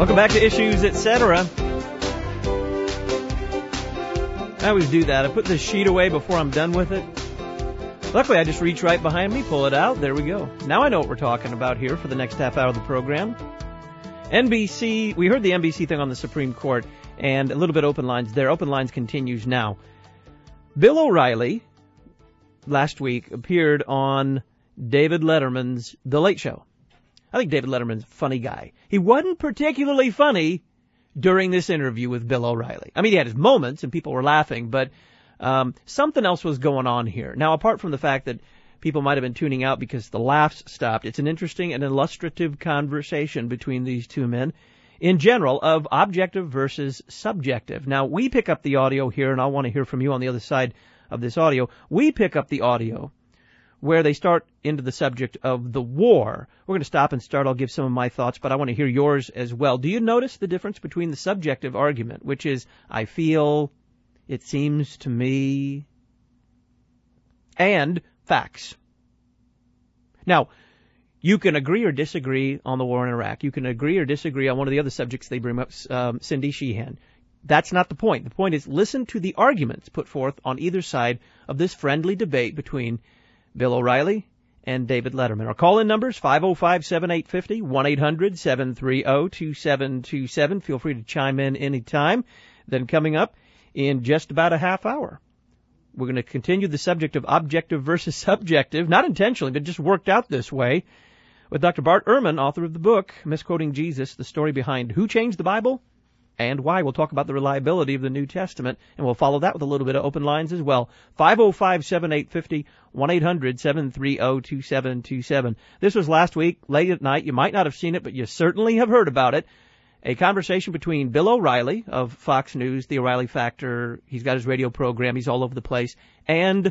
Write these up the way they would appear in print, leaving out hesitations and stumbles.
Welcome back to Issues, Etc. I always do that. I put this sheet away before I'm done with it. Luckily, I just reach right behind me, pull it out. There we go. Now I know what we're talking about here for the next half hour of the program. NBC, we heard the NBC thing on the Supreme Court, and a little bit open lines there. Open lines continues now. Bill O'Reilly, last week, appeared on David Letterman's The Late Show. I think David Letterman's a funny guy. He wasn't particularly funny during this interview with Bill O'Reilly. I mean, he had his moments and people were laughing, but something else was going on here. Now, apart from the fact that people might have been tuning out because the laughs stopped, it's an interesting and illustrative conversation between these two men in general of objective versus subjective. Now, we pick up the audio here, and I want to hear from you on the other side of this audio. We pick up the audio where they start into the subject of the war. We're going to stop and start. I'll give some of my thoughts, but I want to hear yours as well. Do you notice the difference between the subjective argument, which is, I feel, it seems to me, and facts? Now, you can agree or disagree on the war in Iraq. You can agree or disagree on one of the other subjects they bring up, Cindy Sheehan. That's not the point. The point is listen to the arguments put forth on either side of this friendly debate between Bill O'Reilly and David Letterman. Our call-in numbers, 505-7850, 1-800-730-2727. Feel free to chime in anytime. Then coming up in just about a half hour, we're going to continue the subject of objective versus subjective, not intentionally, but just worked out this way, with Dr. Bart Ehrman, author of the book, Misquoting Jesus, the story behind who changed the Bible and why. We'll talk about the reliability of the New Testament, and we'll follow that with a little bit of open lines as well. 505-7850, 1-800-730-2727. This was last week, late at night. You might not have seen it, but you certainly have heard about it. A conversation between Bill O'Reilly of Fox News, The O'Reilly Factor. He's got his radio program. He's all over the place. And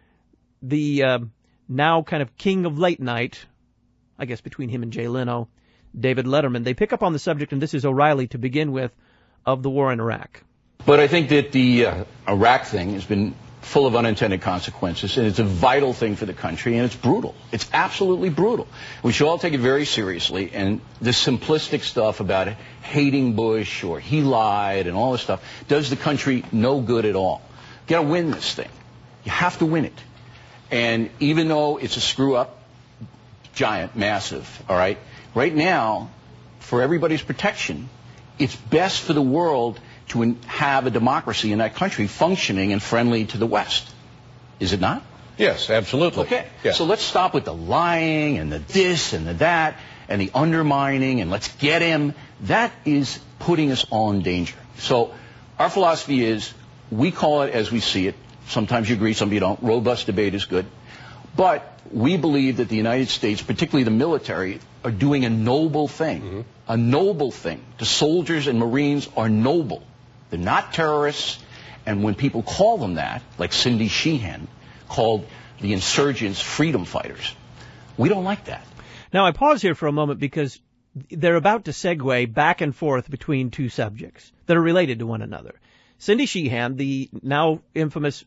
the now kind of king of late night, I guess between him and Jay Leno, David Letterman. They pick up on the subject, and this is O'Reilly to begin with, of the war in Iraq. But I think that the Iraq thing has been full of unintended consequences, and it's a vital thing for the country, and it's brutal. It's absolutely brutal. We should all take it very seriously, and the simplistic stuff about hating Bush or he lied and all this stuff does the country no good at all. You got to win this thing. You have to win it. And even though it's a screw-up, giant, massive, all right, right now, for everybody's protection, it's best for the world to have a democracy in that country functioning and friendly to the West. Is it not? Yes, absolutely. Okay. Yeah. So let's stop with the lying and the this and the that and the undermining and let's get him. That is putting us all in danger. So our philosophy is we call it as we see it. Sometimes you agree, some you don't. Robust debate is good. But we believe that the United States, particularly the military, are doing a noble thing. Mm-hmm. A noble thing. The soldiers and Marines are noble. They're not terrorists. And when people call them that, like Cindy Sheehan called the insurgents freedom fighters, we don't like that. Now, I pause here for a moment because they're about to segue back and forth between two subjects that are related to one another. Cindy Sheehan, the now infamous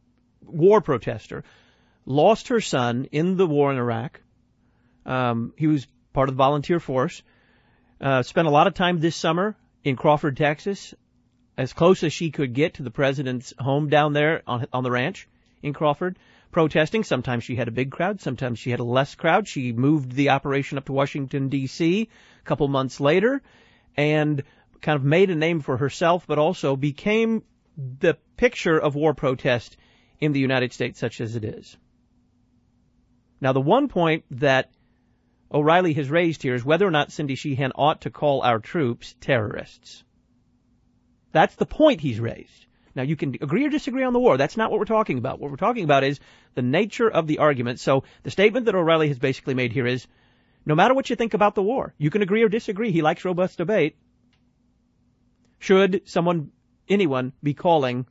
war protester, lost her son in the war in Iraq. He was part of the volunteer force. Spent a lot of time this summer in Crawford, Texas, as close as she could get to the president's home down there on the ranch in Crawford, protesting. Sometimes she had a big crowd. Sometimes she had a less crowd. She moved the operation up to Washington, D.C. a couple months later and kind of made a name for herself, but also became the picture of war protest in the United States, such as it is. Now, the one point that O'Reilly has raised here is whether or not Cindy Sheehan ought to call our troops terrorists. That's the point he's raised. Now, you can agree or disagree on the war. That's not what we're talking about. What we're talking about is the nature of the argument. So the statement that O'Reilly has basically made here is, no matter what you think about the war, you can agree or disagree. He likes robust debate. Should anyone be calling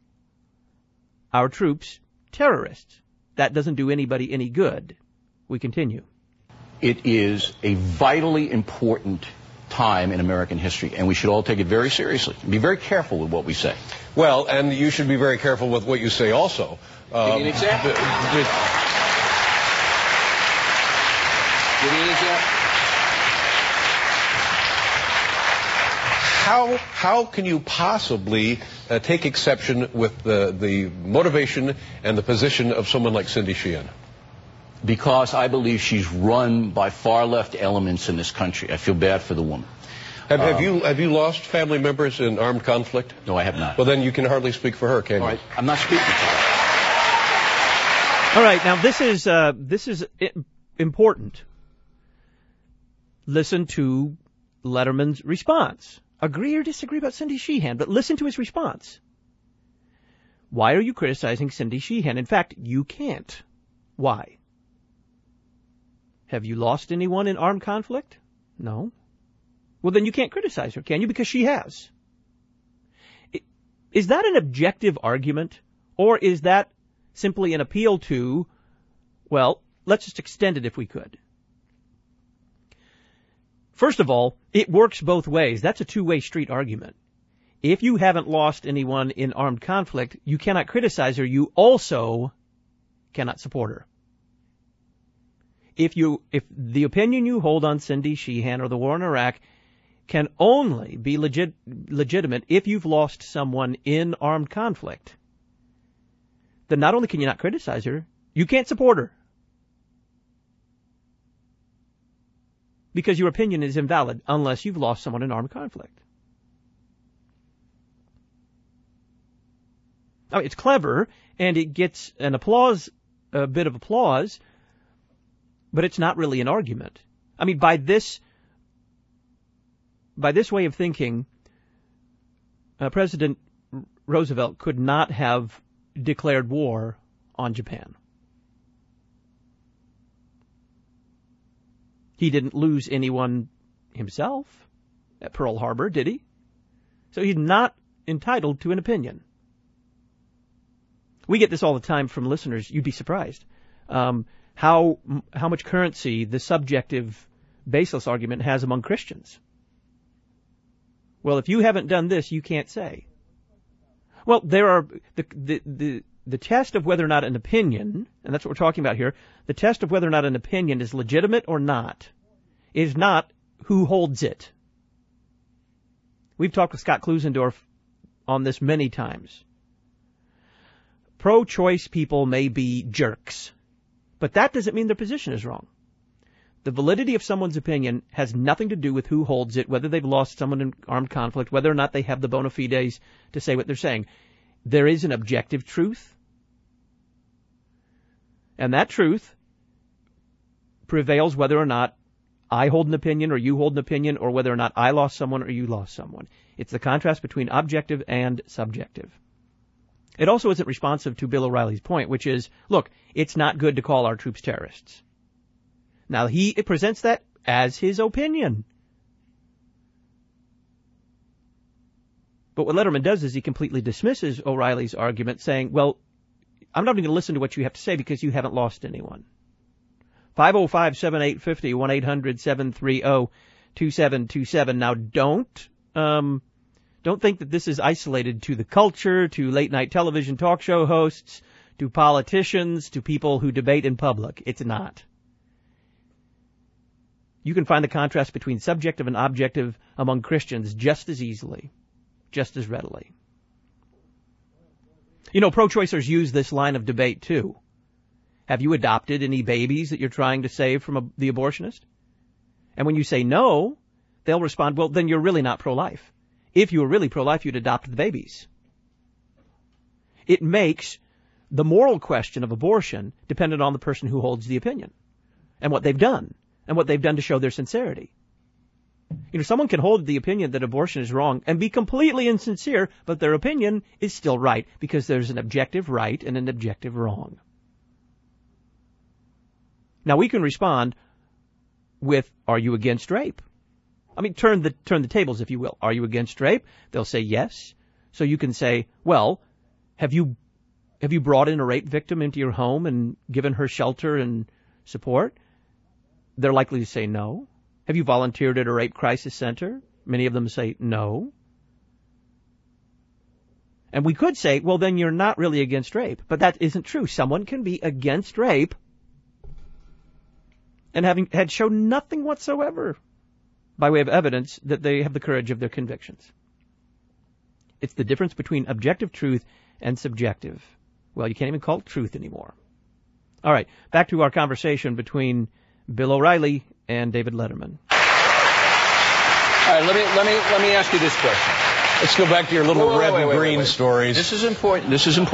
our troops terrorists? That doesn't do anybody any good. We continue. It is a vitally important time in American history, and we should all take it very seriously and be very careful with what we say. Well, and you should be very careful with what you say also. Give me an example. Give me an example. how can you possibly take exception with the motivation and the position of someone like Cindy Sheehan? Because I believe she's run by far-left elements in this country. I feel bad for the woman. Have you lost family members in armed conflict? No, I have not. Well, then you can hardly speak for her, can you? All right, I'm not speaking for her. All right, now this is important. Listen to Letterman's response. Agree or disagree about Cindy Sheehan, but listen to his response. Why are you criticizing Cindy Sheehan? In fact, you can't. Why? Have you lost anyone in armed conflict? No. Well, then you can't criticize her, can you? Because she has. Is that an objective argument, or is that simply an appeal to, well, let's just extend it if we could? First of all, it works both ways. That's a two-way street argument. If you haven't lost anyone in armed conflict, you cannot criticize her. You also cannot support her. If the opinion you hold on Cindy Sheehan or the war in Iraq can only be legitimate if you've lost someone in armed conflict, then not only can you not criticize her, you can't support her. Because your opinion is invalid unless you've lost someone in armed conflict. I mean, it's clever, and it gets a bit of applause, but it's not really an argument. I mean, by this way of thinking, President Roosevelt could not have declared war on Japan. He didn't lose anyone himself at Pearl Harbor, did he? So he's not entitled to an opinion. We get this all the time from listeners. You'd be surprised how much currency the subjective, baseless argument has among Christians. Well, if you haven't done this, you can't say. Well, there are the test of whether or not an opinion, and that's what we're talking about here, the test of whether or not an opinion is legitimate or not is not who holds it. We've talked with Scott Klusendorf on this many times. Pro-choice people may be jerks, but that doesn't mean their position is wrong. The validity of someone's opinion has nothing to do with who holds it, whether they've lost someone in armed conflict, whether or not they have the bona fides to say what they're saying. There is an objective truth, and that truth prevails whether or not I hold an opinion or you hold an opinion, or whether or not I lost someone or you lost someone. It's the contrast between objective and subjective. It also isn't responsive to Bill O'Reilly's point, which is, look, it's not good to call our troops terrorists. Now, he presents that as his opinion. But what Letterman does is he completely dismisses O'Reilly's argument, saying, well, I'm not even going to listen to what you have to say because you haven't lost anyone. 505-7850, 1-800-730-2727. Now, don't think that this is isolated to the culture, to late-night television talk show hosts, to politicians, to people who debate in public. It's not. You can find the contrast between subjective and objective among Christians just as easily, just as readily. You know, pro-choicers use this line of debate, too. Have you adopted any babies that you're trying to save from the abortionist? And when you say no, they'll respond, well, then you're really not pro-life. If you were really pro-life, you'd adopt the babies. It makes the moral question of abortion dependent on the person who holds the opinion and what they've done to show their sincerity. You know, someone can hold the opinion that abortion is wrong and be completely insincere, but their opinion is still right because there's an objective right and an objective wrong. Now, we can respond with, are you against rape? I mean, turn the tables, if you will. Are you against rape? They'll say yes. So you can say, well, have you brought in a rape victim into your home and given her shelter and support? They're likely to say no. Have you volunteered at a rape crisis center? Many of them say no. And we could say, well, then you're not really against rape. But that isn't true. Someone can be against rape and had shown nothing whatsoever by way of evidence that they have the courage of their convictions. It's the difference between objective truth and subjective. Well, you can't even call it truth anymore. All right, back to our conversation between Bill O'Reilly and David Letterman. All right, let me ask you this question. Let's go back to your little red and green stories. This is important.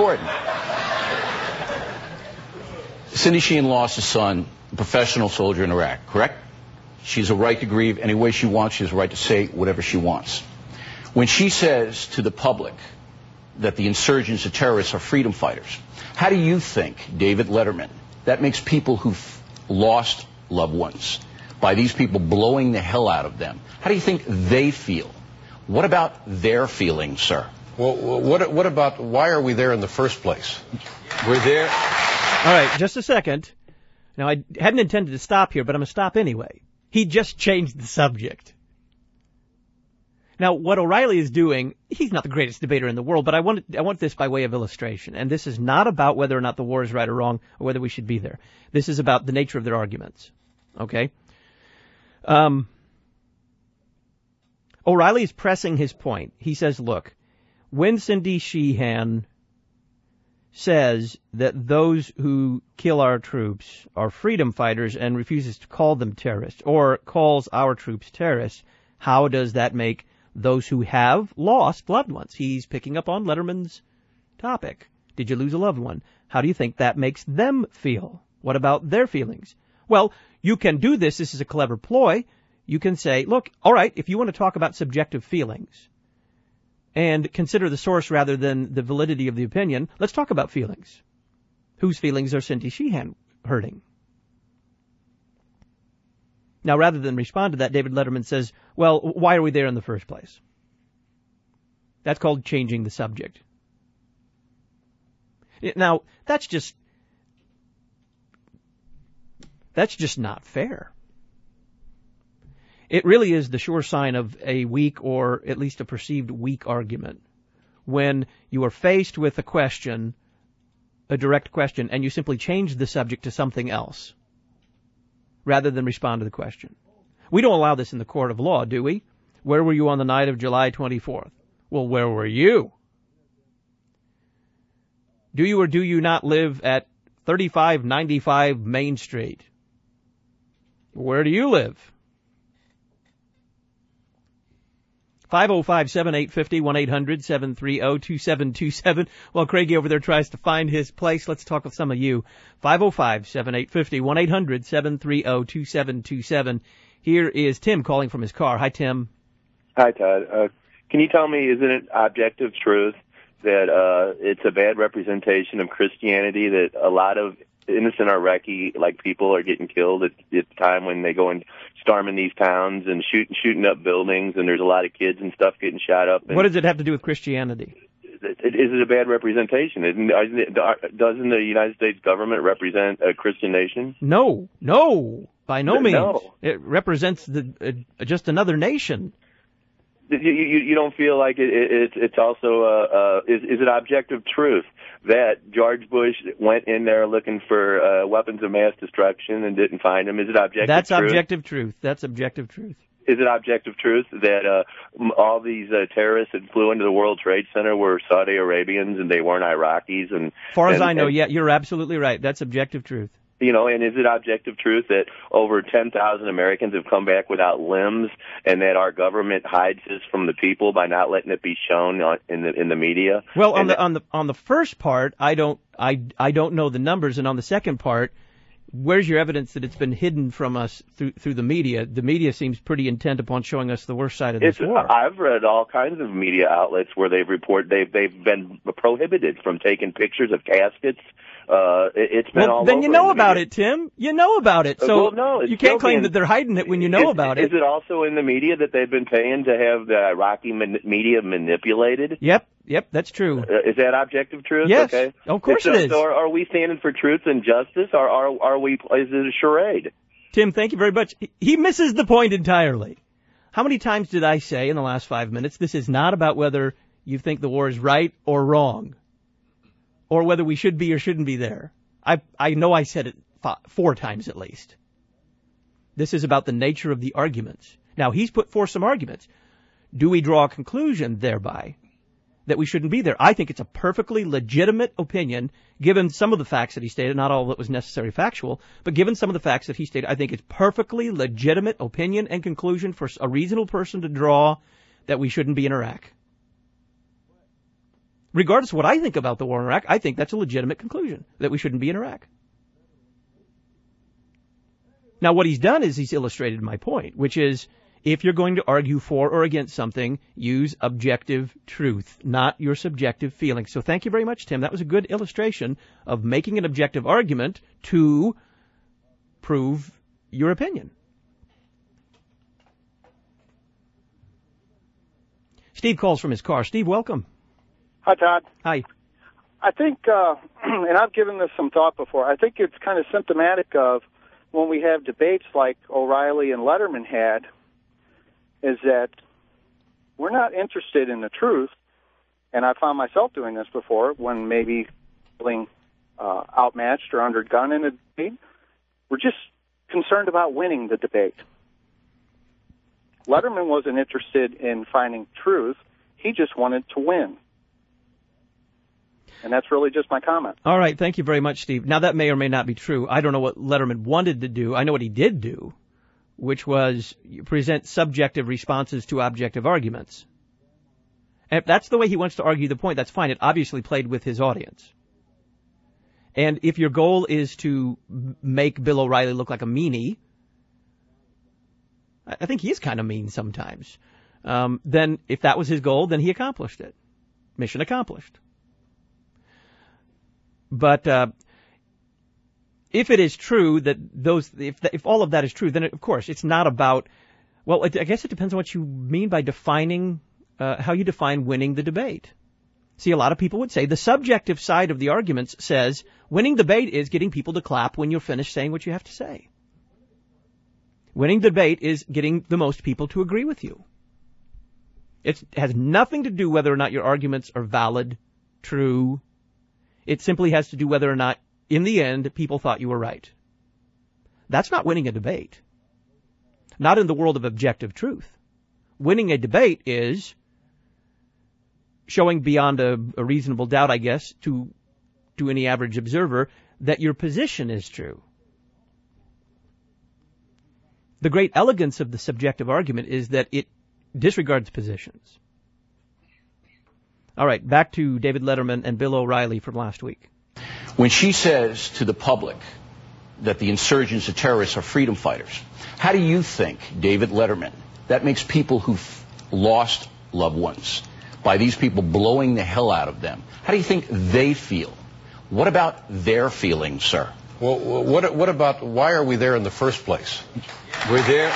Cindy Sheehan lost a son, a professional soldier in Iraq, correct? She has a right to grieve any way she wants. She has a right to say whatever she wants. When she says to the public that the insurgents, the terrorists, are freedom fighters, how do you think, David Letterman, that makes people who've lost loved ones by these people blowing the hell out of them, how do you think they feel? What about their feelings, sir? Well, what about why are we there in the first place? We're there. All right, just a second. Now, I hadn't intended to stop here, but I'm going to stop anyway. He just changed the subject. Now, what O'Reilly is doing, he's not the greatest debater in the world, but I want this by way of illustration. And this is not about whether or not the war is right or wrong, or whether we should be there. This is about the nature of their arguments. Okay? O'Reilly is pressing his point. He says, look, when Cindy Sheehan says that those who kill our troops are freedom fighters and refuses to call them terrorists, or calls our troops terrorists, how does that make those who have lost loved ones? He's picking up on Letterman's topic. Did you lose a loved one? How do you think that makes them feel? What about their feelings? Well, you can do this. This is a clever ploy. You can say, look, all right, if you want to talk about subjective feelings and consider the source rather than the validity of the opinion, let's talk about feelings. Whose feelings are Cindy Sheehan hurting? Now, rather than respond to that, David Letterman says, well, why are we there in the first place? That's called changing the subject. Now, that's just not fair. It really is the sure sign of a weak, or at least a perceived weak argument, when you are faced with a question, a direct question, and you simply change the subject to something else, rather than respond to the question. We don't allow this in the court of law, do we? Where were you on the night of July 24th? Well, where were you? Do you or do you not live at 3595 Main Street? Where do you live? 505-7850, 1-800-730-2727. While Craigie over there tries to find his place, let's talk with some of you. 505-7850, 1-800-730-2727. Here is Tim calling from his car. Hi, Tim. Hi, Todd. Can you tell me, isn't it objective truth that it's a bad representation of Christianity that a lot of innocent Iraqi people are getting killed at the time when they go and storming these towns and shooting up buildings, and there's a lot of kids and stuff getting shot up? What does it have to do with Christianity? Is it a bad representation? Doesn't the United States government represent a Christian nation? No, by no means. No. It represents just another nation. You don't feel like it's also is it objective truth that George Bush went in there looking for weapons of mass destruction and didn't find them? Is it objective truth? That's objective truth. That's objective truth. Is it objective truth that all these terrorists that flew into the World Trade Center were Saudi Arabians and they weren't Iraqis? And as far as I know, yeah, you're absolutely right. That's objective truth. You know, and is it objective truth that over 10,000 Americans have come back without limbs, and that our government hides this from the people by not letting it be shown in the media? Well, on the first part, I don't know the numbers, and on the second part, where's your evidence that it's been hidden from us through the media? The media seems pretty intent upon showing us the worst side of this war. I've read all kinds of media outlets where they've been prohibited from taking pictures of caskets. It's been all over. Then you know about it, Tim. You know about it. So no, you can't claim that they're hiding it when you know about it. Is it also in the media that they've been paying to have the Iraqi media manipulated? Yep, that's true. Is that objective truth? Yes, okay. Of course it is. So are we standing for truth and justice, or are we? Is it a charade? Tim, thank you very much. He misses the point entirely. How many times did I say in the last 5 minutes, this is not about whether you think the war is right or wrong, or whether we should be or shouldn't be there? I know I said it 4 times at least. This is about the nature of the arguments. Now, he's put forth some arguments. Do we draw a conclusion thereby that we shouldn't be there. I think it's a perfectly legitimate opinion, given some of the facts that he stated, not all that was necessarily factual, but given some of the facts that he stated, I think it's perfectly legitimate opinion and conclusion for a reasonable person to draw that we shouldn't be in Iraq. Regardless of what I think about the war in Iraq, I think that's a legitimate conclusion, that we shouldn't be in Iraq. Now, what he's done is he's illustrated my point, which is, if you're going to argue for or against something, use objective truth, not your subjective feelings. So thank you very much, Tim. That was a good illustration of making an objective argument to prove your opinion. Steve calls from his car. Steve, welcome. Hi, Todd. Hi. I think, and I've given this some thought before, I think it's kind of symptomatic of when we have debates like O'Reilly and Letterman had, is that we're not interested in the truth, and I found myself doing this before when maybe feeling outmatched or undergunned in a debate. We're just concerned about winning the debate. Letterman wasn't interested in finding truth. He just wanted to win. And that's really just my comment. All right. Thank you very much, Steve. Now, that may or may not be true. I don't know what Letterman wanted to do. I know what he did do, which was present subjective responses to objective arguments. And if that's the way he wants to argue the point, that's fine. It obviously played with his audience. And if your goal is to make Bill O'Reilly look like a meanie, I think he is kind of mean sometimes, then if that was his goal, then he accomplished it. Mission accomplished. But if it is true that if all of that is true, then of course it's not about. Well, I guess it depends on what you mean by defining how you define winning the debate. See, a lot of people would say the subjective side of the arguments says winning the debate is getting people to clap when you're finished saying what you have to say. Winning the debate is getting the most people to agree with you. It has nothing to do whether or not your arguments are valid, true. It simply has to do whether or not, in the end, people thought you were right. That's not winning a debate. Not in the world of objective truth. Winning a debate is showing beyond a reasonable doubt, I guess, to any average observer, that your position is true. The great elegance of the subjective argument is that it disregards positions. All right, back to David Letterman and Bill O'Reilly from last week. When she says to the public that the insurgents, the terrorists, are freedom fighters, how do you think, David Letterman, that makes people who've lost loved ones by these people blowing the hell out of them, how do you think they feel? What about their feelings, sir? Well, what about why are we there in the first place? We're there.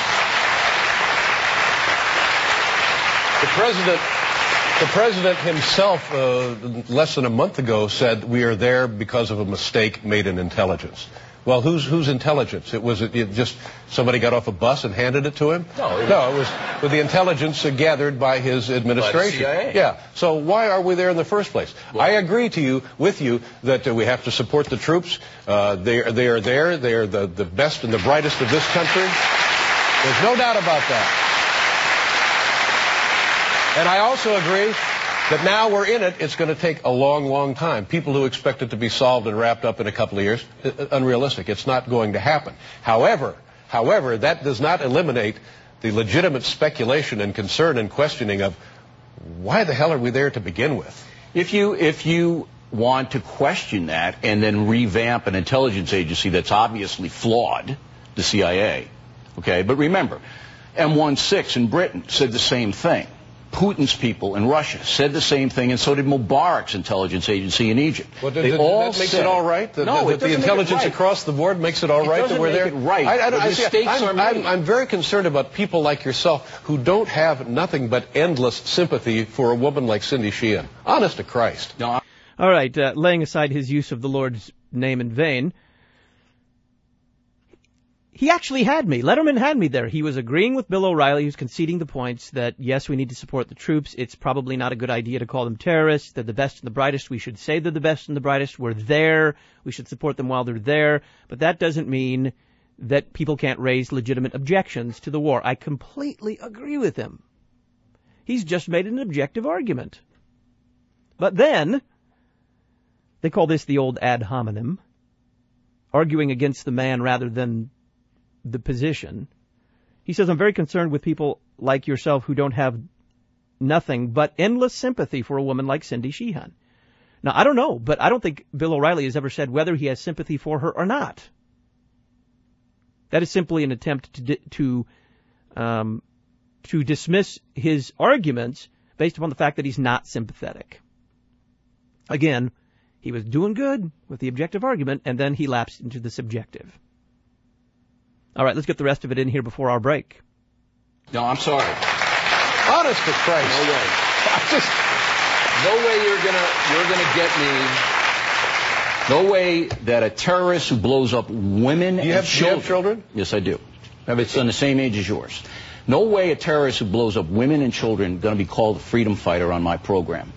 The president himself, less than a month ago, said we are there because of a mistake made in intelligence. Well, whose intelligence? It just somebody got off a bus and handed it to him? No, it was with the intelligence gathered by his administration. By the CIA. Yeah. So why are we there in the first place? Well, I agree with you that we have to support the troops. They are there. They are the best and the brightest of this country. There's no doubt about that. And I also agree that now we're in it, it's going to take a long, long time. People who expect it to be solved and wrapped up in a couple of years, unrealistic. It's not going to happen. However, that does not eliminate the legitimate speculation and concern and questioning of why the hell are we there to begin with? If you want to question that and then revamp an intelligence agency that's obviously flawed, the CIA, okay? But remember, M16 in Britain said the same thing. Putin's people in Russia said the same thing, and so did Mubarak's intelligence agency in Egypt. Well, that makes it all right? No, the intelligence across the board makes it all right that we're there? It doesn't make it right. Mistakes are made. I'm very concerned about people like yourself who don't have nothing but endless sympathy for a woman like Cindy Sheehan. Honest to Christ. No. All right, laying aside his use of the Lord's name in vain, he actually had me. Letterman had me there. He was agreeing with Bill O'Reilly, who's conceding the points that, yes, we need to support the troops. It's probably not a good idea to call them terrorists. They're the best and the brightest. We should say they're the best and the brightest. We're there. We should support them while they're there. But that doesn't mean that people can't raise legitimate objections to the war. I completely agree with him. He's just made an objective argument. But then they call this the old ad hominem, arguing against the man rather than the position. He says, I'm very concerned with people like yourself who don't have nothing but endless sympathy for a woman like Cindy Sheehan. Now, I don't know, but I don't think Bill O'Reilly has ever said whether he has sympathy for her or not. That is simply an attempt to dismiss his arguments based upon the fact that he's not sympathetic. Again, he was doing good with the objective argument, and then he lapsed into the subjective. All right, let's get the rest of it in here before our break. No, I'm sorry. Honest to Christ. No way. No way you're gonna get me. No way that a terrorist who blows up women and children. Do you have children? Yes, I do. I have a son the same age as yours. No way a terrorist who blows up women and children going to be called a freedom fighter on my program.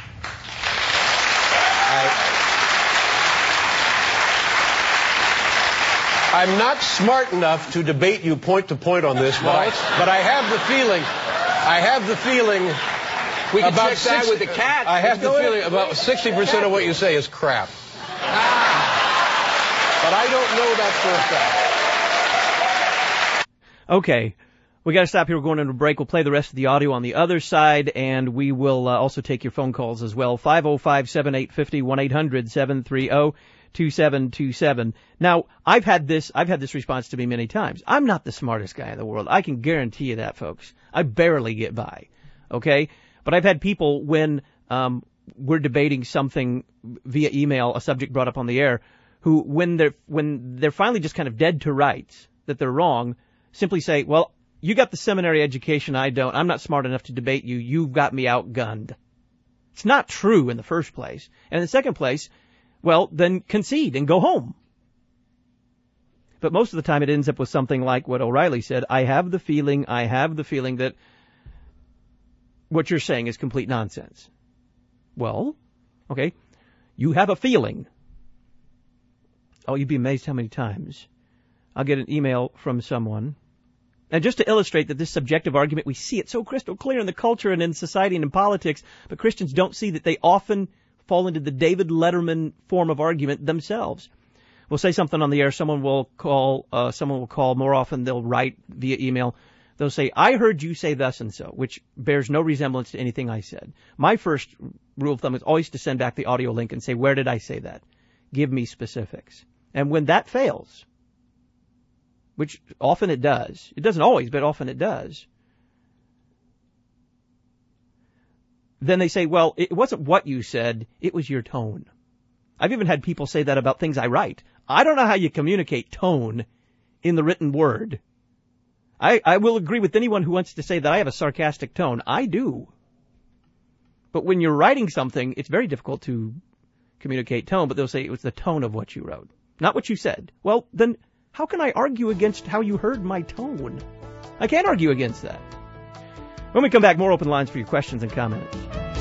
I'm not smart enough to debate you point to point on this, but I have the feeling. We can check that with the cat. I have the feeling about 60% of what you say is crap. But I don't know that for a fact. Okay. We got to stop here. We're going into a break. We'll play the rest of the audio on the other side, and we will also take your phone calls as well. 505-7850, 1-800-730-2727. Now, I've had this response to me many times. I'm not the smartest guy in the world. I can guarantee you that, folks. I barely get by. Okay? But I've had people when we're debating something via email, a subject brought up on the air, who when they're finally just kind of dead to rights that they're wrong, simply say, well, you got the seminary education, I don't. I'm not smart enough to debate you. You've got me outgunned. It's not true in the first place. And in the second place, well, then concede and go home. But most of the time it ends up with something like what O'Reilly said. I have the feeling that what you're saying is complete nonsense. Well, okay, you have a feeling. Oh, you'd be amazed how many times I'll get an email from someone. And just to illustrate that this subjective argument, we see it so crystal clear in the culture and in society and in politics, but Christians don't see that they often fall into the David Letterman form of argument themselves. We'll say something on the air, someone will call, more often they'll write via email. They'll say, I heard you say thus and so, which bears no resemblance to anything I said. My first rule of thumb is always to send back the audio link and say, where did I say that? Give me specifics. And when that fails, which often it does, it doesn't always, but often it does, then they say, well, it wasn't what you said, it was your tone. I've even had people say that about things I write. I don't know how you communicate tone in the written word. I will agree with anyone who wants to say that I have a sarcastic tone. I do. But when you're writing something, it's very difficult to communicate tone, but they'll say it was the tone of what you wrote, not what you said. Well, then how can I argue against how you heard my tone? I can't argue against that. When we come back, more open lines for your questions and comments.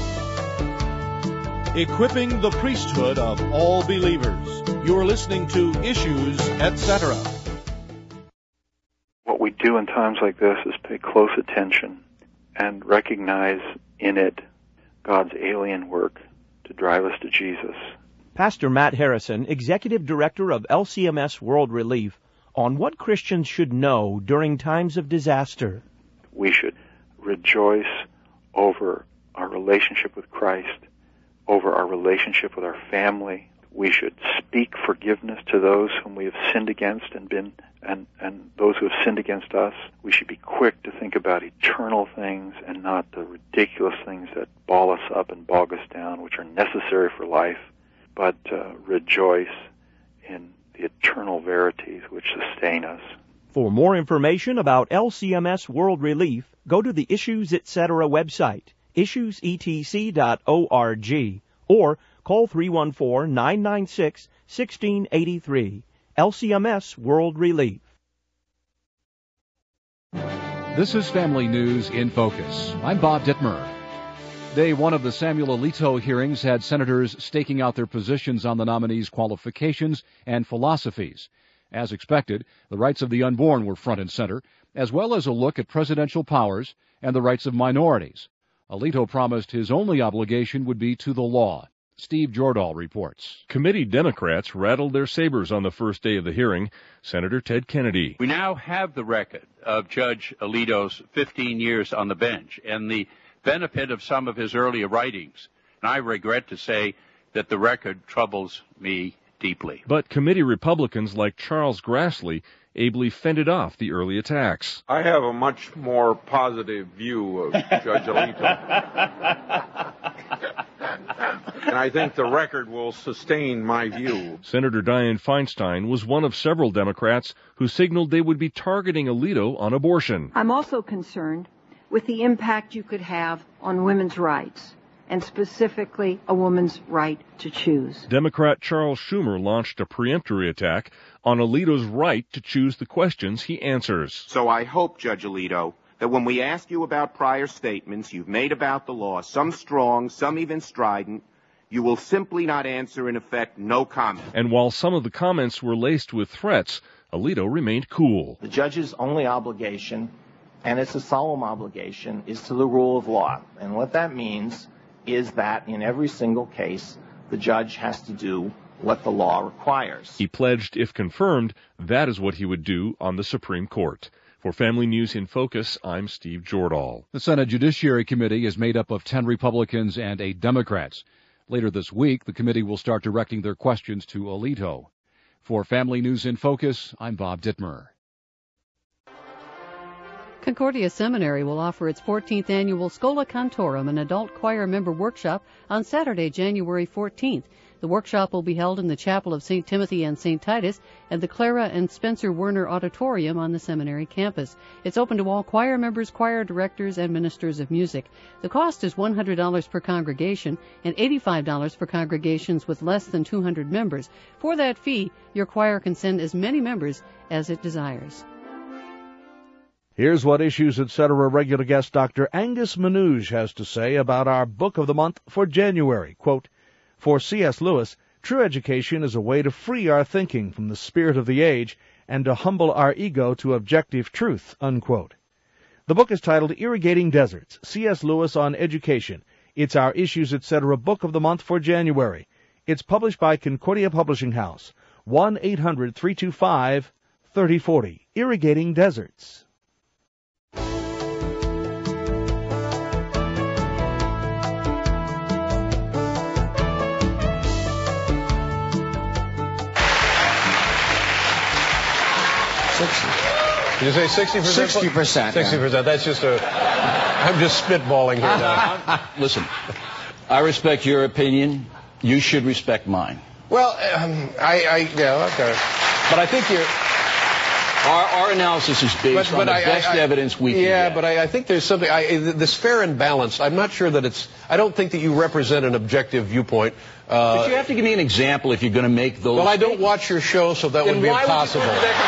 Equipping the priesthood of all believers. You're listening to Issues, Etc. What we do in times like this is pay close attention and recognize in it God's alien work to drive us to Jesus. Pastor Matt Harrison, Executive Director of LCMS World Relief, on what Christians should know during times of disaster. We should rejoice over our relationship with Christ, over our relationship with our family. We should speak forgiveness to those whom we have sinned against and those who have sinned against us. We should be quick to think about eternal things and not the ridiculous things that ball us up and bog us down, which are necessary for life, but rejoice in the eternal verities which sustain us. For more information about LCMS World Relief, go to the Issues Etc. website, issuesetc.org, or call 314-996-1683. LCMS World Relief. This is Family News in Focus. I'm Bob Dittmer. Day one of the Samuel Alito hearings had senators staking out their positions on the nominees' qualifications and philosophies. As expected, the rights of the unborn were front and center, as well as a look at presidential powers and the rights of minorities. Alito promised his only obligation would be to the law. Steve Jordahl reports. Committee Democrats rattled their sabers on the first day of the hearing. Senator Ted Kennedy. We now have the record of Judge Alito's 15 years on the bench and the benefit of some of his earlier writings. And I regret to say that the record troubles me deeply. But committee Republicans like Charles Grassley ably fended off the early attacks. I have a much more positive view of Judge Alito. And I think the record will sustain my view. Senator Dianne Feinstein was one of several Democrats who signaled they would be targeting Alito on abortion. I'm also concerned with the impact you could have on women's rights, and specifically a woman's right to choose. Democrat Charles Schumer launched a preemptory attack on Alito's right to choose the questions he answers. So I hope, Judge Alito, that when we ask you about prior statements you've made about the law, some strong, some even strident, you will simply not answer, in effect, no comment. And while some of the comments were laced with threats, Alito remained cool. The judge's only obligation, and it's a solemn obligation, is to the rule of law. And what that means is that in every single case, the judge has to do what the law requires. He pledged, if confirmed, that is what he would do on the Supreme Court. For Family News in Focus, I'm Steve Jordahl. The Senate Judiciary Committee is made up of 10 Republicans and 8 Democrats. Later this week, the committee will start directing their questions to Alito. For Family News in Focus, I'm Bob Dittmer. Concordia Seminary will offer its 14th annual Schola Cantorum, an adult choir member workshop, on Saturday, January 14th. The workshop will be held in the Chapel of St. Timothy and St. Titus and the Clara and Spencer Werner Auditorium on the seminary campus. It's open to all choir members, choir directors, and ministers of music. The cost is $100 per congregation and $85 for congregations with less than 200 members. For that fee, your choir can send as many members as it desires. Here's what Issues Etc. regular guest Dr. Angus Manouge has to say about our book of the month for January. Quote, "For C.S. Lewis, true education is a way to free our thinking from the spirit of the age and to humble our ego to objective truth." Unquote. The book is titled Irrigating Deserts, C.S. Lewis on Education. It's our Issues Etc. book of the month for January. It's published by Concordia Publishing House. 1-800-325-3040. Irrigating Deserts. Did you say 60%? 60%. 60%. That's just I'm just spitballing here now. Listen, I respect your opinion. You should respect mine. Well, yeah, okay. But I think our analysis is based on the best evidence we can get. But I think there's something, this fair and balanced, I'm not sure that I don't think that you represent an objective viewpoint. But you have to give me an example if you're going to make those. Well, I don't watch your show, so that would be impossible.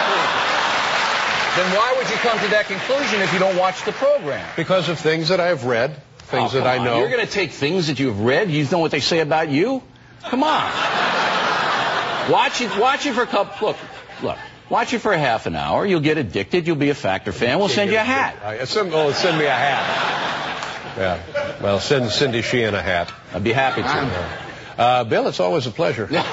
Then why would you come to that conclusion if you don't watch the program? Because of things that I've read, things that I know. You're going to take things that you've read? You know what they say about you? Come on. Watch it for a couple. Look. Watch it for a half an hour. You'll get addicted. You'll be a Factor fan. We'll send you a hat. Send me a hat. Yeah. Well, send Cindy Sheehan a hat. I'd be happy to. Bill, it's always a pleasure. Thank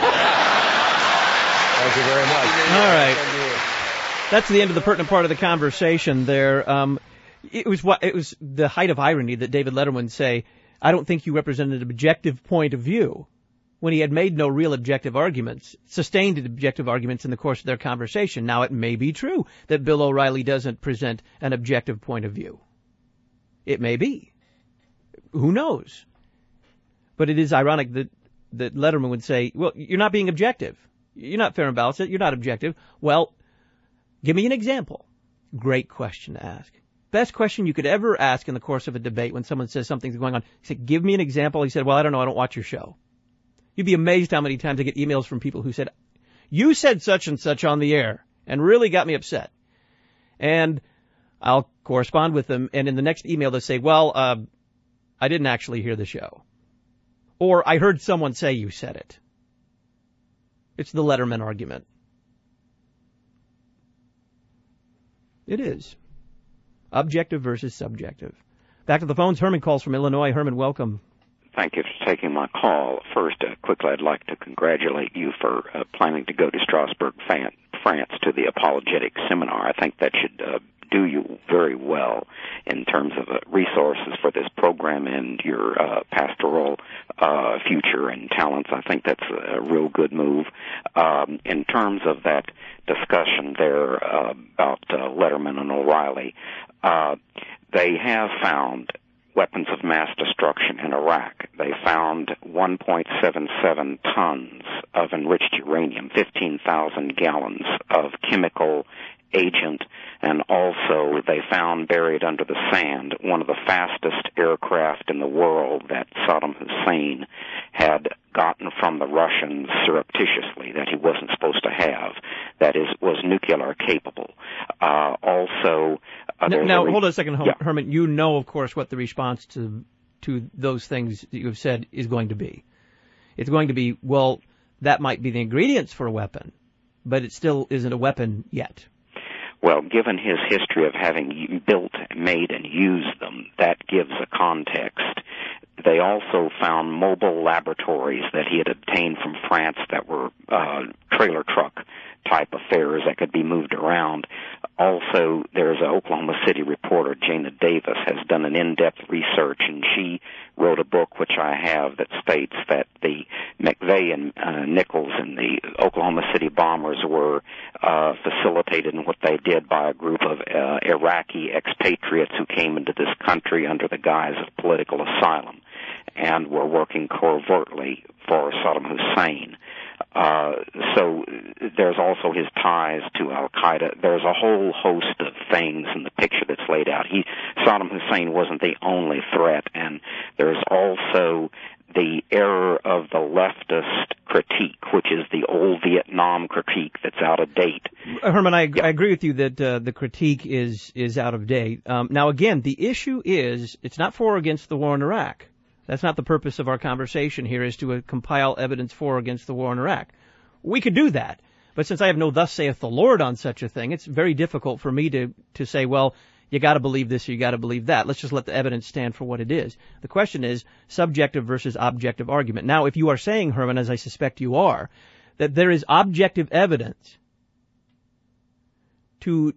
you very much. All right. That's the end of the pertinent part of the conversation there. It was the height of irony that David Letterman would say, "I don't think you represented an objective point of view," when he had made no real objective arguments, sustained objective arguments in the course of their conversation. Now, it may be true that Bill O'Reilly doesn't present an objective point of view. It may be. Who knows? But it is ironic that Letterman would say, well, you're not being objective. You're not fair and balanced. You're not objective. Well, give me an example. Great question to ask. Best question you could ever ask in the course of a debate when someone says something's going on. He said, give me an example. He said, well, I don't know. I don't watch your show. You'd be amazed how many times I get emails from people who said, you said such and such on the air and really got me upset. And I'll correspond with them. And in the next email, they'll say, well, I didn't actually hear the show. Or I heard someone say you said it. It's the Letterman argument. It is. Objective versus subjective. Back to the phones. Herman calls from Illinois. Herman, welcome. Thank you for taking my call. First, quickly, I'd like to congratulate you for planning to go to Strasbourg, France, to the apologetic seminar. I think that should do you very well in terms of resources for this program and your pastoral future and talents. I think that's a real good move. In terms of that discussion there about Letterman and O'Reilly, they have found weapons of mass destruction in Iraq. They found 1.77 tons of enriched uranium, 15,000 gallons of chemical agent, and also they found buried under the sand one of the fastest aircraft in the world that Saddam Hussein had gotten from the Russians surreptitiously, that he wasn't supposed to have, that was nuclear capable. Now, hold on a second, Herman. You know, of course, what the response to those things that you have said is going to be. It's going to be, well, that might be the ingredients for a weapon, but it still isn't a weapon yet. Well, given his history of having built, made, and used them, that gives a context. They also found mobile laboratories that he had obtained from France that were trailer truck type affairs that could be moved around. Also, there's an Oklahoma City reporter, Jana Davis, has done an in-depth research, and she wrote a book, which I have, that states that the McVeigh and Nichols and the Oklahoma City bombers were facilitated in what they did by a group of Iraqi expatriates who came into this country under the guise of political asylum and were working covertly for Saddam Hussein. So there's also his ties to Al-Qaeda. There's a whole host of things in the picture that's laid out. Saddam Hussein wasn't the only threat, and there's also the error of the leftist critique, which is the old Vietnam critique that's out of date. Herman, I agree with you that the critique is out of date. Now, again, the issue is it's not for or against the war in Iraq. That's not the purpose of our conversation here, is to compile evidence for or against the war in Iraq. We could do that, but since I have no thus saith the Lord on such a thing, it's very difficult for me to say, well, you got to believe this or you got to believe that. Let's just let the evidence stand for what it is. The question is subjective versus objective argument. Now, if you are saying, Herman, as I suspect you are, that there is objective evidence to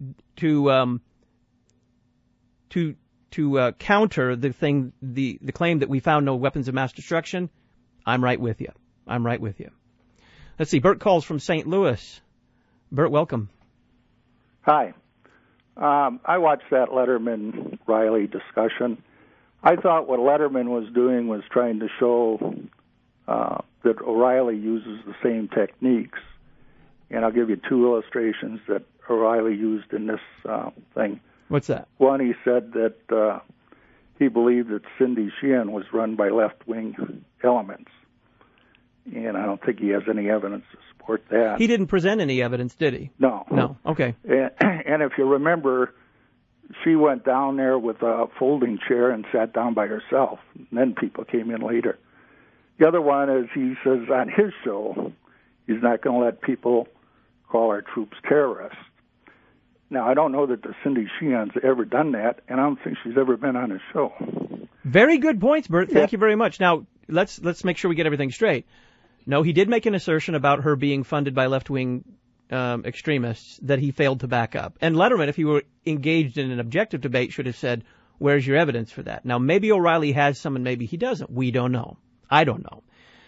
counter the claim that we found no weapons of mass destruction, I'm right with you. Let's see. Bert calls from St. Louis. Bert, welcome. Hi. I watched that Letterman-Riley discussion. I thought what Letterman was doing was trying to show that O'Reilly uses the same techniques. And I'll give you two illustrations that O'Reilly used in this thing. What's that? One, he said that he believed that Cindy Sheehan was run by left-wing elements. And I don't think he has any evidence to support that. He didn't present any evidence, did he? No. No. Okay. And if you remember, she went down there with a folding chair and sat down by herself. And then people came in later. The other one is he says on his show, he's not going to let people call our troops terrorists. Now, I don't know that the Cindy Sheehan's ever done that, and I don't think she's ever been on his show. Very good points, Bert. Thank you very much. Now, let's make sure we get everything straight. No, he did make an assertion about her being funded by left-wing extremists that he failed to back up. And Letterman, if he were engaged in an objective debate, should have said, where's your evidence for that? Now, maybe O'Reilly has some and maybe he doesn't. We don't know. I don't know.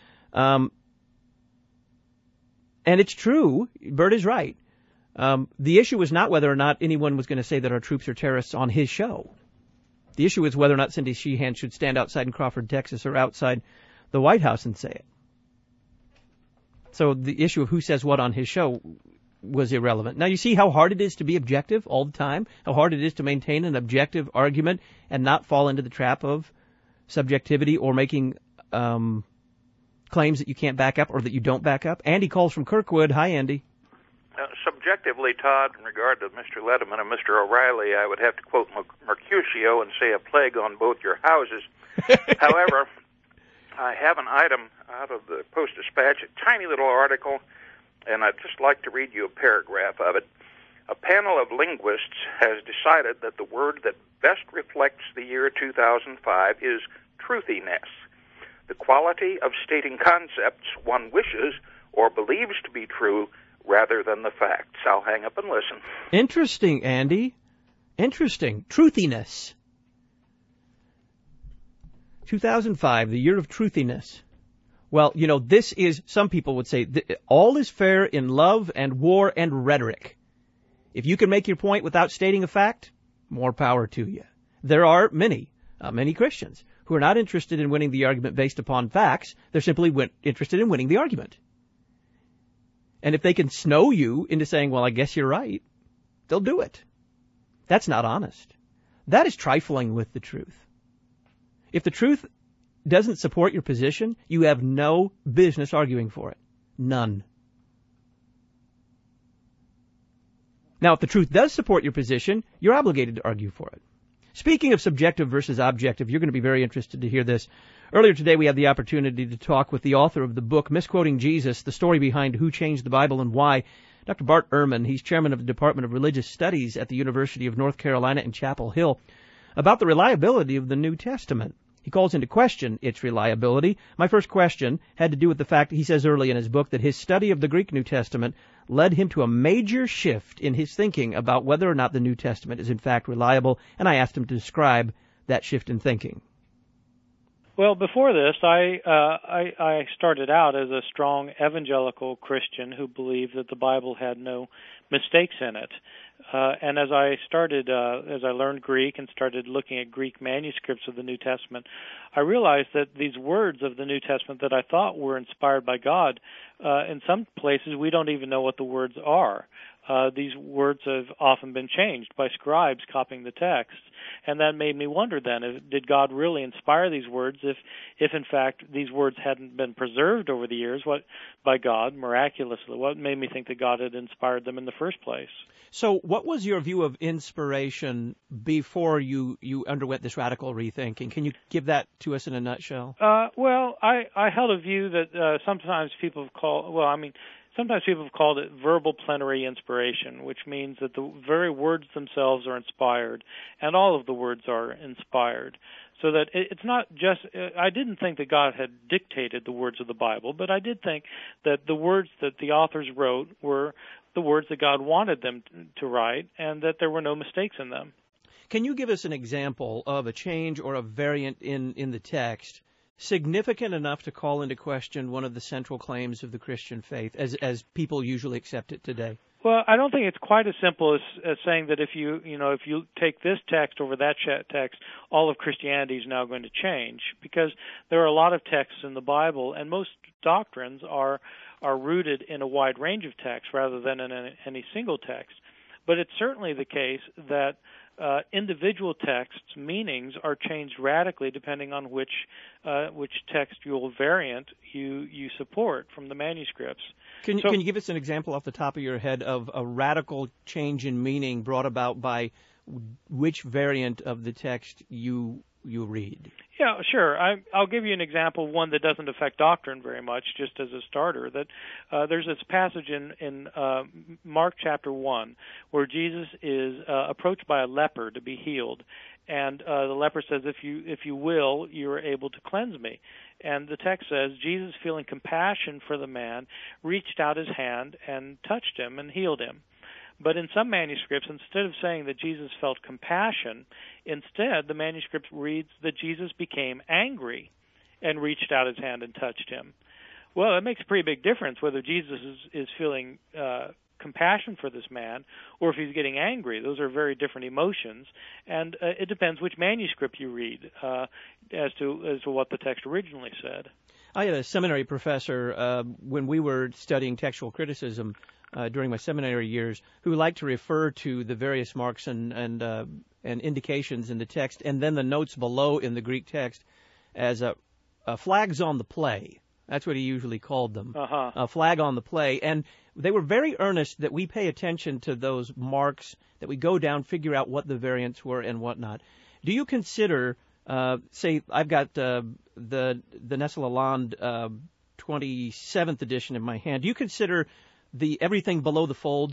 And it's true. Bert is right. The issue is not whether or not anyone was going to say that our troops are terrorists on his show. The issue is whether or not Cindy Sheehan should stand outside in Crawford, Texas, or outside the White House and say it. So the issue of who says what on his show was irrelevant. Now, you see how hard it is to be objective all the time, how hard it is to maintain an objective argument and not fall into the trap of subjectivity or making claims that you can't back up or that you don't back up. Andy calls from Kirkwood. Hi, Andy. Subjectively, Todd, in regard to Mr. Letterman and Mr. O'Reilly, I would have to quote Mercutio and say a plague on both your houses. However, I have an item out of the Post-Dispatch, a tiny little article, and I'd just like to read you a paragraph of it. A panel of linguists has decided that the word that best reflects the year 2005 is truthiness, the quality of stating concepts one wishes or believes to be true rather than the facts. I'll hang up and listen. Interesting, Andy. Interesting. Truthiness. 2005, the year of truthiness. Well, you know, this is, some people would say, all is fair in love and war and rhetoric. If you can make your point without stating a fact, more power to you. There are many Christians who are not interested in winning the argument based upon facts. They're simply interested in winning the argument. And if they can snow you into saying, well, I guess you're right, they'll do it. That's not honest. That is trifling with the truth. If the truth doesn't support your position, you have no business arguing for it. None. Now, if the truth does support your position, you're obligated to argue for it. Speaking of subjective versus objective, you're going to be very interested to hear this. Earlier today, we had the opportunity to talk with the author of the book, Misquoting Jesus, the story behind who changed the Bible and why, Dr. Bart Ehrman. He's chairman of the Department of Religious Studies at the University of North Carolina in Chapel Hill, about the reliability of the New Testament. He calls into question its reliability. My first question had to do with the fact, he says early in his book, that his study of the Greek New Testament led him to a major shift in his thinking about whether or not the New Testament is in fact reliable, and I asked him to describe that shift in thinking. Well, before this, I started out as a strong evangelical Christian who believed that the Bible had no mistakes in it. And as I learned Greek and started looking at Greek manuscripts of the New Testament, I realized that these words of the New Testament that I thought were inspired by God, in some places we don't even know what the words are. These words have often been changed by scribes copying the text. And that made me wonder then, did God really inspire these words if in fact these words hadn't been preserved over the years by God miraculously? What made me think that God had inspired them in the first place? So what was your view of inspiration before you underwent this radical rethinking? Can you give that to us in a nutshell? Well, I held a view that sometimes people have called it verbal plenary inspiration, which means that the very words themselves are inspired, and all of the words are inspired. So that it's not just, I didn't think that God had dictated the words of the Bible, but I did think that the words that the authors wrote were the words that God wanted them to write, and that there were no mistakes in them. Can you give us an example of a change or a variant in the text significant enough to call into question one of the central claims of the Christian faith, as people usually accept it today? Well, I don't think it's quite as simple as saying that if you take this text over that text, all of Christianity is now going to change, because there are a lot of texts in the Bible, and most doctrines are rooted in a wide range of texts rather than in any single text. But it's certainly the case that individual texts' meanings are changed radically depending on which textual variant you support from the manuscripts. Can you give us an example off the top of your head of a radical change in meaning brought about by which variant of the text you read? Yeah, sure. I'll give you an example, one that doesn't affect doctrine very much, just as a starter. That there's this passage in Mark chapter 1 where Jesus is approached by a leper to be healed, and the leper says, "If you will, you are able to cleanse me." And the text says, Jesus, feeling compassion for the man, reached out his hand and touched him and healed him. But in some manuscripts, instead of saying that Jesus felt compassion, instead the manuscript reads that Jesus became angry and reached out his hand and touched him. Well, that makes a pretty big difference whether Jesus is feeling compassion for this man or if he's getting angry. Those are very different emotions, and it depends which manuscript you read as to what the text originally said. I had a seminary professor when we were studying textual criticism during my seminary years, who liked to refer to the various marks and indications in the text, and then the notes below in the Greek text, as flags on the play. That's what he usually called them. A flag on the play. And they were very earnest that we pay attention to those marks, that we go down, figure out what the variants were and whatnot. Do you consider, say, I've got the Nestle Lalande 27th edition in my hand. Do you consider the everything below the fold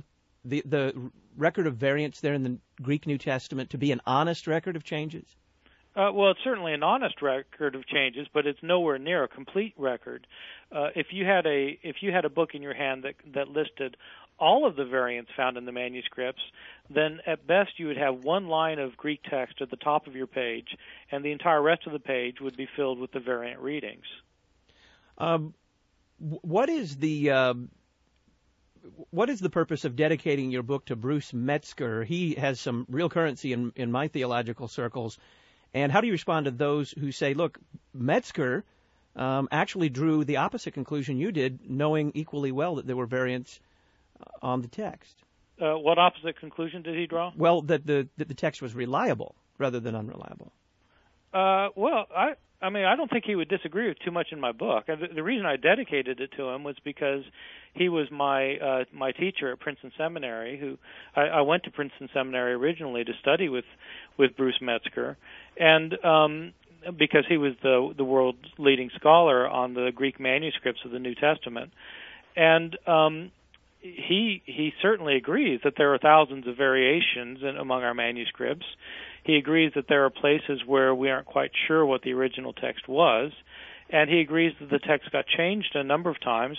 the record of variance there in the Greek New Testament to be an honest record of changes? Well, it's certainly an honest record of changes, but it's nowhere near a complete record. If you had a book in your hand that listed all of the variants found in the manuscripts, then at best you would have one line of Greek text at the top of your page, and the entire rest of the page would be filled with the variant readings. What is the purpose of dedicating your book to Bruce Metzger? He has some real currency in my theological circles. And how do you respond to those who say, look, Metzger actually drew the opposite conclusion you did, knowing equally well that there were variants on the text? What opposite conclusion did he draw? Well, that the text was reliable rather than unreliable. Well, I mean, I don't think he would disagree with too much in my book. The reason I dedicated it to him was because he was my teacher at Princeton Seminary. Who I went to Princeton Seminary originally to study with Bruce Metzger, and because he was the world's leading scholar on the Greek manuscripts of the New Testament, and he certainly agrees that there are thousands of variations among our manuscripts. He agrees that there are places where we aren't quite sure what the original text was, and he agrees that the text got changed a number of times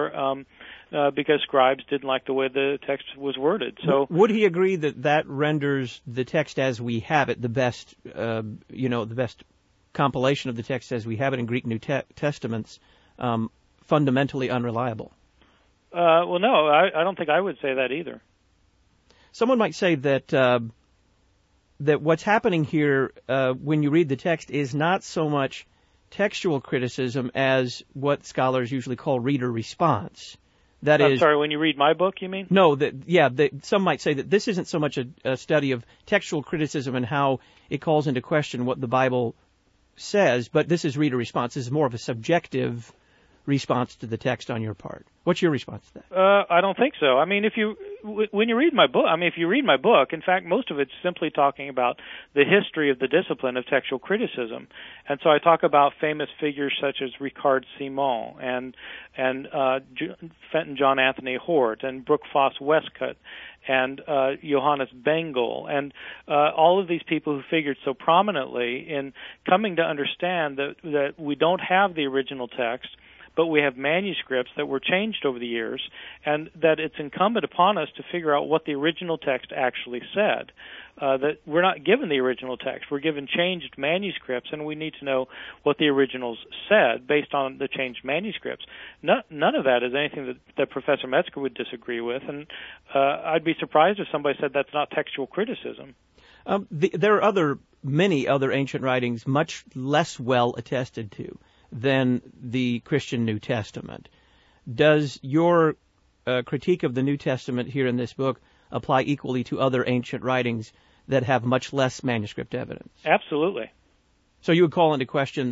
because scribes didn't like the way the text was worded. So, would he agree that renders the text as we have it the best, the best compilation of the text as we have it in Greek New Testaments, fundamentally unreliable? Well, no, I don't think I would say that either. Someone might say that what's happening here when you read the text is not so much textual criticism as what scholars usually call reader response. I'm sorry, when you read my book, you mean? No, some might say that this isn't so much a study of textual criticism and how it calls into question what the Bible says, but this is reader response. This is more of a subjective response to the text on your part. What's your response to that? I don't think so. I mean, when you read my book, in fact, most of it's simply talking about the history of the discipline of textual criticism. And so I talk about famous figures such as Ricard Simon and Fenton John Anthony Hort and Brooke Foss Westcott and Johannes Bengel and all of these people who figured so prominently in coming to understand that we don't have the original text, but we have manuscripts that were changed over the years, and that it's incumbent upon us to figure out what the original text actually said. That we're not given the original text. We're given changed manuscripts, and we need to know what the originals said based on the changed manuscripts. None of that is anything that Professor Metzger would disagree with, and I'd be surprised if somebody said that's not textual criticism. There are many other ancient writings much less well attested to than the Christian New Testament. Does your critique of the New Testament here in this book apply equally to other ancient writings that have much less manuscript evidence? Absolutely. So you would call into question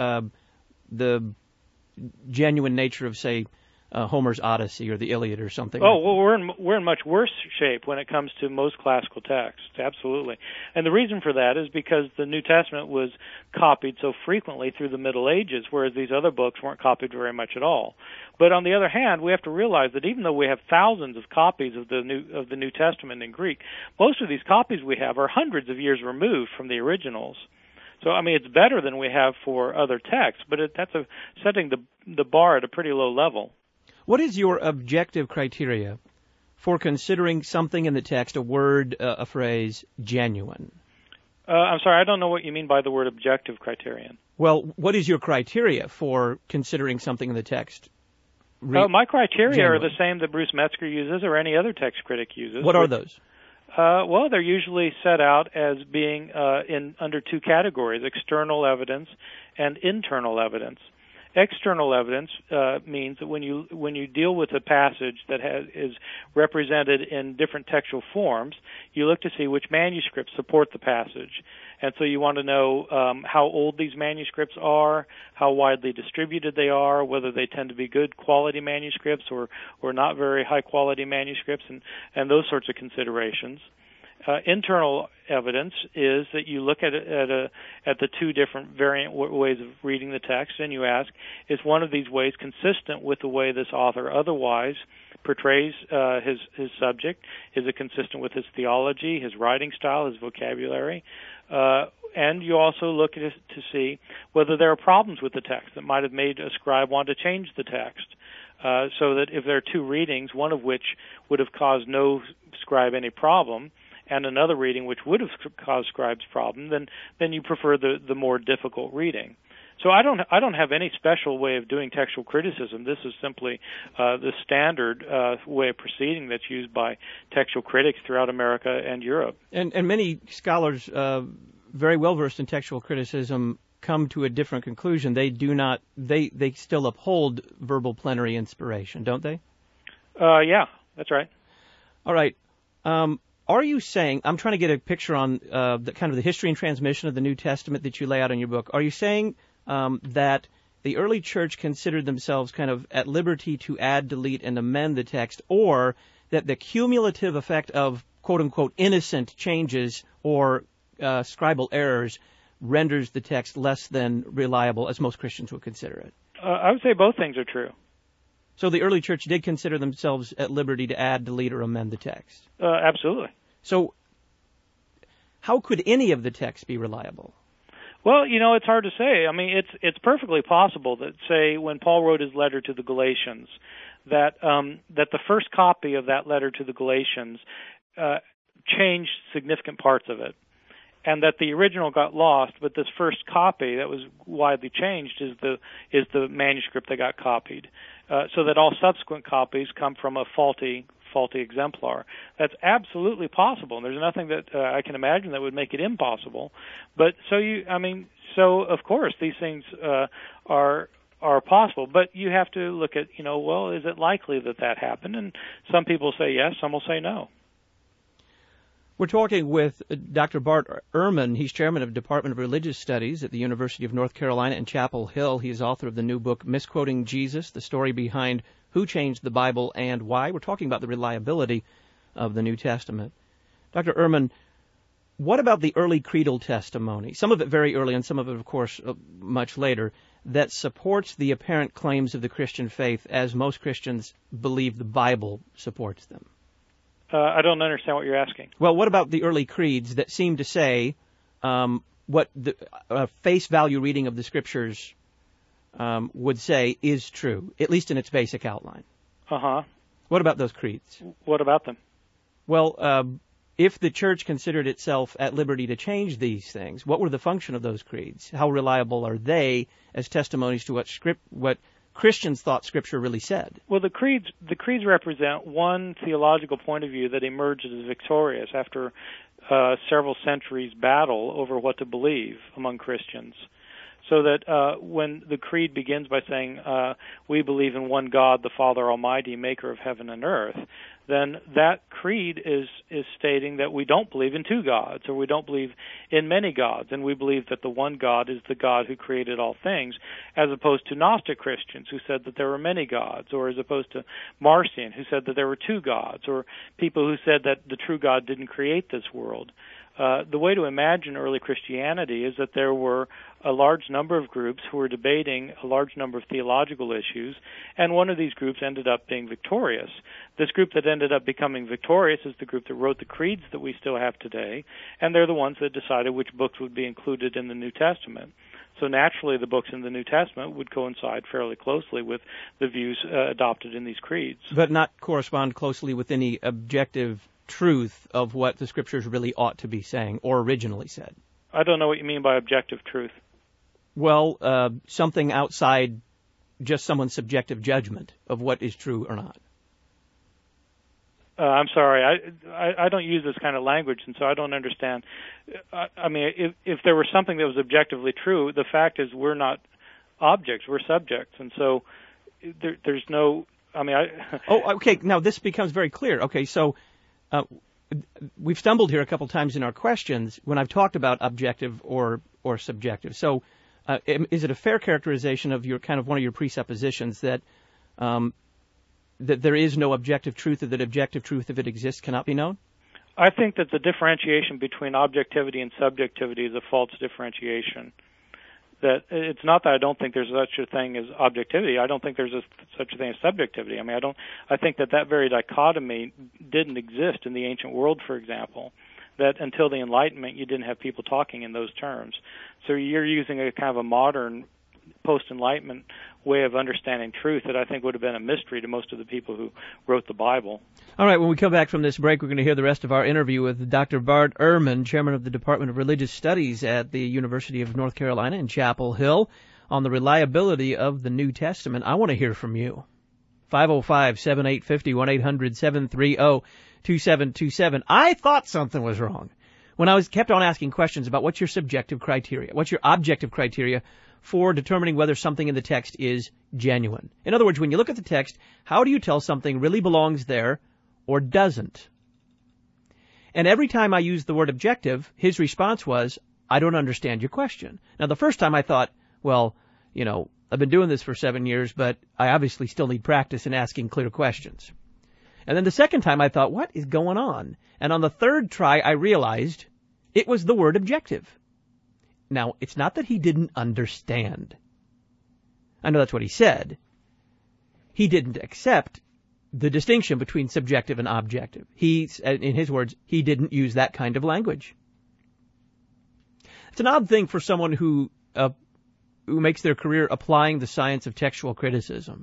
the genuine nature of, say, Homer's Odyssey or the Iliad or something? Oh, well, we're in much worse shape when it comes to most classical texts, absolutely. And the reason for that is because the New Testament was copied so frequently through the Middle Ages, whereas these other books weren't copied very much at all. But on the other hand, we have to realize that even though we have thousands of copies of the New Testament in Greek, most of these copies we have are hundreds of years removed from the originals. So, I mean, it's better than we have for other texts, but that's setting the bar at a pretty low level. What is your objective criteria for considering something in the text, a word, a phrase, genuine? I'm sorry, I don't know what you mean by the word objective criterion. Well, what is your criteria for considering something in the text? My criteria genuine? Are the same that Bruce Metzger uses or any other text critic uses. What are those? Well, they're usually set out as being under two categories, external evidence and internal evidence. External evidence means that when you deal with a passage that is represented in different textual forms, you look to see which manuscripts support the passage. And so you want to know how old these manuscripts are, how widely distributed they are, whether they tend to be good quality manuscripts or not very high quality manuscripts, and those sorts of considerations. Internal evidence is that you look at the two different variant ways of reading the text, and you ask, is one of these ways consistent with the way this author otherwise portrays his subject? Is it consistent with his theology, his writing style, his vocabulary? And you also look at it to see whether there are problems with the text that might have made a scribe want to change the text. So that if there are two readings, one of which would have caused no scribe any problem, and another reading which would have caused scribes problem, then you prefer the more difficult reading. So I don't have any special way of doing textual criticism. This is simply the standard way of proceeding that's used by textual critics throughout America and Europe. And many scholars very well versed in textual criticism come to a different conclusion. They do not. They still uphold verbal plenary inspiration, don't they? Yeah, that's right. All right. Are you saying, I'm trying to get a picture on the kind of the history and transmission of the New Testament that you lay out in your book. Are you saying that the early church considered themselves kind of at liberty to add, delete, and amend the text, or that the cumulative effect of quote-unquote innocent changes or scribal errors renders the text less than reliable, as most Christians would consider it? I would say both things are true. So the early church did consider themselves at liberty to add, delete, or amend the text? Absolutely. So how could any of the text be reliable? Well, it's hard to say. I mean, it's perfectly possible that, say, when Paul wrote his letter to the Galatians, that the first copy of that letter to the Galatians changed significant parts of it, and that the original got lost, but this first copy that was widely changed is the manuscript that got copied, so that all subsequent copies come from a faulty exemplar. That's absolutely possible, and there's nothing that I can imagine that would make it impossible. But so of course these things are possible, but you have to look at, well, is it likely that happened? And some people say yes, some will say no. We're talking with Dr. Bart Ehrman. He's chairman of the Department of Religious Studies at the University of North Carolina in Chapel Hill. He is author of the new book, Misquoting Jesus, the story behind who changed the Bible and why. We're talking about the reliability of the New Testament. Dr. Ehrman, what about the early creedal testimony, some of it very early and some of it, of course, much later, that supports the apparent claims of the Christian faith as most Christians believe the Bible supports them? I don't understand what you're asking. Well, what about the early creeds that seem to say what the face value reading of the Scriptures would say is true, at least in its basic outline? Uh-huh. What about those creeds? What about them? Well, if the Church considered itself at liberty to change these things, what were the function of those creeds? How reliable are they as testimonies to what Christians thought Scripture really said? Well, the creeds represent one theological point of view that emerges as victorious after several centuries battle over what to believe among Christians. So that when the creed begins by saying, we believe in one God, the Father Almighty, maker of heaven and earth, then that creed is stating that we don't believe in two gods, or we don't believe in many gods, and we believe that the one God is the God who created all things, as opposed to Gnostic Christians who said that there were many gods, or as opposed to Marcion who said that there were two gods, or people who said that the true God didn't create this world. The way to imagine early Christianity is that there were a large number of groups who were debating a large number of theological issues, and one of these groups ended up being victorious. This group that ended up becoming victorious is the group that wrote the creeds that we still have today, and they're the ones that decided which books would be included in the New Testament. So naturally, the books in the New Testament would coincide fairly closely with the views adopted in these creeds. But not correspond closely with any objective truth of what the Scriptures really ought to be saying or originally said. I don't know what you mean by objective truth. Well, something outside just someone's subjective judgment of what is true or not. I'm sorry, I don't use this kind of language, and so I don't understand. I mean, if there was something that was objectively true, the fact is we're not objects, we're subjects, and so there's no, I mean, Oh, okay, now this becomes very clear. Okay, so we've stumbled here a couple times in our questions when I've talked about objective or subjective. So is it a fair characterization of your kind of one of your presuppositions that that there is no objective truth, or that objective truth, if it exists, cannot be known? I think that the differentiation between objectivity and subjectivity is a false differentiation. that it's not that I don't think there's such a thing as objectivity. I don't think there's such a thing as subjectivity. I mean, I think that very dichotomy didn't exist in the ancient world, for example, that until the Enlightenment you didn't have people talking in those terms. So you're using a kind of a modern post-Enlightenment way of understanding truth that I think would have been a mystery to most of the people who wrote the Bible. All right, when we come back from this break, we're going to hear the rest of our interview with Dr. Bart Ehrman, chairman of the Department of Religious Studies at the University of North Carolina in Chapel Hill, on the reliability of the New Testament. I want to hear from you. 505-7850, 1-800-730-2727. I thought something was wrong when I kept on asking questions about what's your subjective criteria, what's your objective criteria for determining whether something in the text is genuine. In other words, when you look at the text, how do you tell something really belongs there or doesn't? And every time I used the word objective, his response was, I don't understand your question. Now, the first time I thought, well, I've been doing this for 7 years, but I obviously still need practice in asking clear questions. And then the second time I thought, what is going on? And on the third try, I realized it was the word objective. Now, it's not that he didn't understand. I know that's what he said. He didn't accept the distinction between subjective and objective. In his words, he didn't use that kind of language. It's an odd thing for someone who makes their career applying the science of textual criticism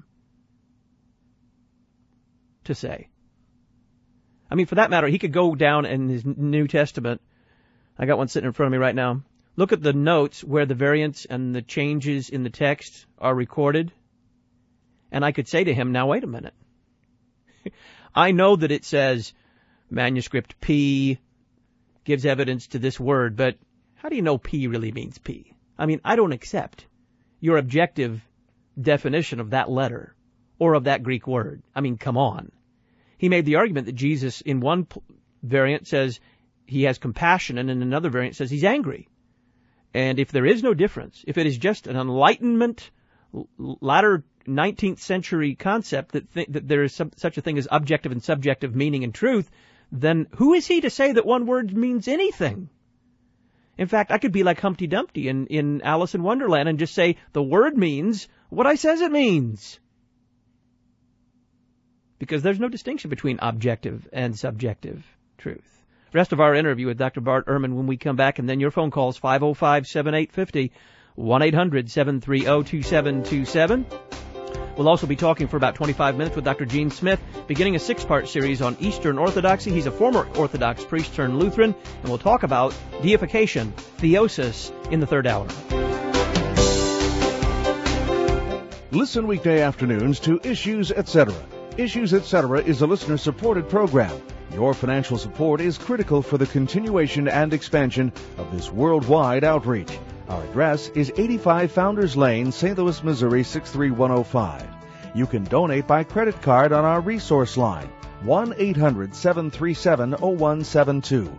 to say. I mean, for that matter, he could go down in his New Testament. I got one sitting in front of me right now. Look at the notes where the variants and the changes in the text are recorded. And I could say to him, now wait a minute. I know that it says manuscript P gives evidence to this word, but how do you know P really means P? I mean, I don't accept your objective definition of that letter or of that Greek word. I mean, come on. He made the argument that Jesus in one variant says he has compassion and in another variant says he's angry. And if there is no difference, if it is just an Enlightenment, latter 19th century concept that there is such a thing as objective and subjective meaning and truth, then who is he to say that one word means anything? In fact, I could be like Humpty Dumpty in Alice in Wonderland and just say the word means what I says it means. Because there's no distinction between objective and subjective truth. Rest of our interview with Dr. Bart Ehrman when we come back, and then your phone calls 505-7850, 1-800-730-2727. We'll also be talking for about 25 minutes with Dr. Gene Smith, beginning a 6-part series on Eastern Orthodoxy. He's a former Orthodox priest turned Lutheran, and we'll talk about deification, theosis, in the third hour. Listen weekday afternoons to Issues Etc. Issues Etc. is a listener-supported program. Your financial support is critical for the continuation and expansion of this worldwide outreach. Our address is 85 Founders Lane, St. Louis, Missouri 63105. You can donate by credit card on our resource line, 1-800-737-0172,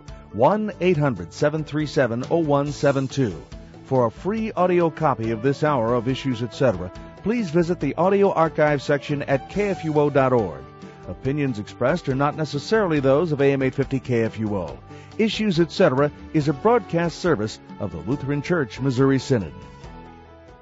1-800-737-0172. For a free audio copy of this hour of Issues Etc., please visit the audio archive section at kfuo.org. Opinions expressed are not necessarily those of AM 850 KFUO. Issues Etc. is a broadcast service of the Lutheran Church Missouri Synod.